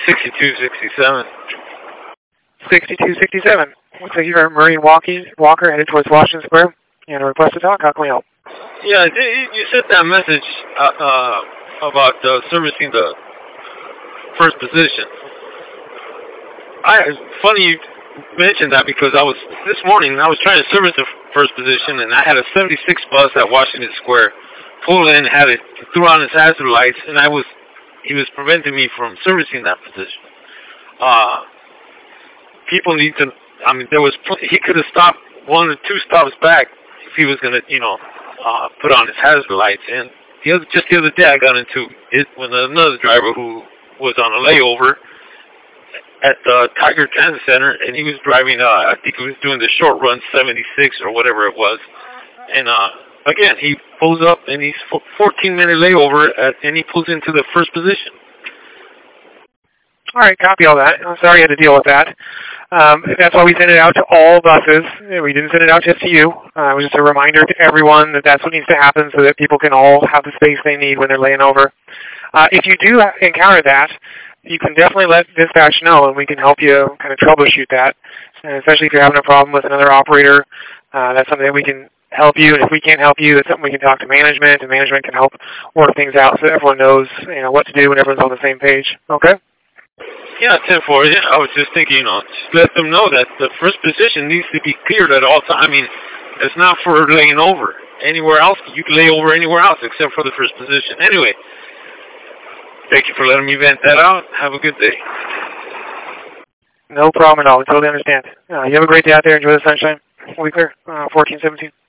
6267. 6267. Looks like you're a Marine Walker headed towards Washington Square. And a request to talk. How can we help? Yeah, you sent that message about servicing the first position. Funny you mentioned that because this morning I was trying to service the first position, and I had a 76 bus at Washington Square. Pulled in, threw on his hazard lights, and he was preventing me from servicing that position. People need to. I mean, he could have stopped 1 or 2 stops back if he was going to, put on his hazard lights. And just the other day, I got into it with another driver who was on a layover at the Tiger Transit Center, and he was driving. I think he was doing the short run 76 or whatever it was. And again, he pulls up, and he's 14-minute layover, and he pulls into the first position. All right, copy all that. I'm sorry you had to deal with that. That's why we sent it out to all buses. We didn't send it out just to you. It was just a reminder to everyone that that's what needs to happen so that people can all have the space they need when they're laying over. If you do encounter that, you can definitely let dispatch know, and we can help you kind of troubleshoot that, especially if you're having a problem with another operator. That's something that we can help you, and if we can't help you, that's something we can talk to management, and management can help work things out so everyone knows what to do when everyone's on the same page. Okay? Yeah, 10-4. Yeah, I was just thinking, just let them know that the first position needs to be cleared at all times. I mean, it's not for laying over. Anywhere else, you can lay over anywhere else except for the first position. Anyway, thank you for letting me vent that out. Have a good day. No problem at all. We totally understand. You have a great day out there. Enjoy the sunshine. We'll be clear. 1417.